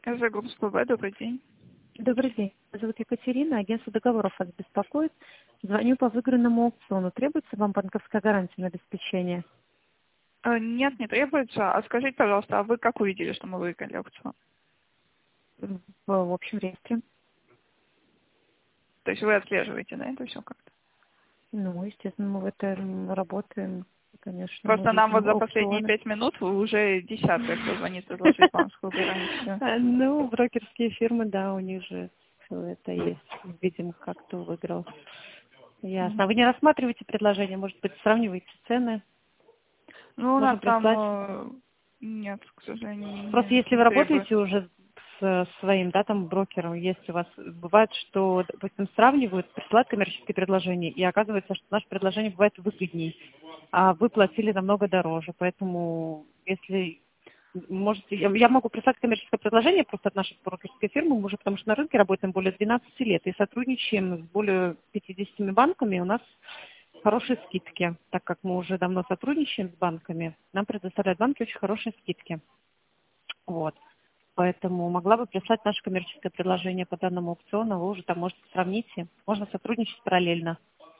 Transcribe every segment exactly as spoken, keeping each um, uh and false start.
СЖ Групп СПБ, добрый день. Добрый день. Меня зовут Екатерина, агентство договоров вас беспокоит. Звоню по выигранному аукциону. Требуется вам банковская гарантия на обеспечение? Э, Нет, не требуется. А скажите, пожалуйста, а вы как увидели, что мы выиграли аукцион? В, в общем реестре. То есть вы отслеживаете, да, это все как-то? Ну, естественно, мы в этом работаем. Конечно, мы Просто нам вот видим за последние аукционы. пять минут уже десятка, кто звонит предложить банковскую гарантию. А, Ну, брокерские фирмы, да, у них же все это есть. Видим, как кто выиграл. Ясно. А вы Мгм. не рассматриваете предложение? Может быть, сравниваете цены? Ну, у нас Можем там прислать. э, нет, к сожалению, Просто не, если не вы требует. работаете уже с своим, да, там, брокером, если у вас бывает, что, допустим, сравнивают, присылают коммерческие предложения, и оказывается, что наше предложение бывает выгодней, а вы платили намного дороже. Поэтому, если можете, я я могу прислать коммерческое предложение просто от нашей брокерской фирмы, мы уже потому что на рынке работаем более двенадцати лет и сотрудничаем с более пятидесятью банками, у нас хорошие скидки, так как мы уже давно сотрудничаем с банками, нам предоставляют банки очень хорошие скидки. Вот. Поэтому могла бы прислать наше коммерческое предложение по данному аукциону, вы уже там можете сравнить, и можно сотрудничать параллельно.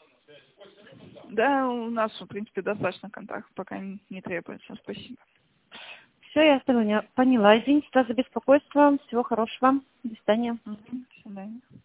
Да, у нас, в принципе, достаточно контактов, пока не, не требуется. Спасибо. Все, я поняла. Поняла. Извините за беспокойство. Всего хорошего. До свидания. Мгм. До свидания.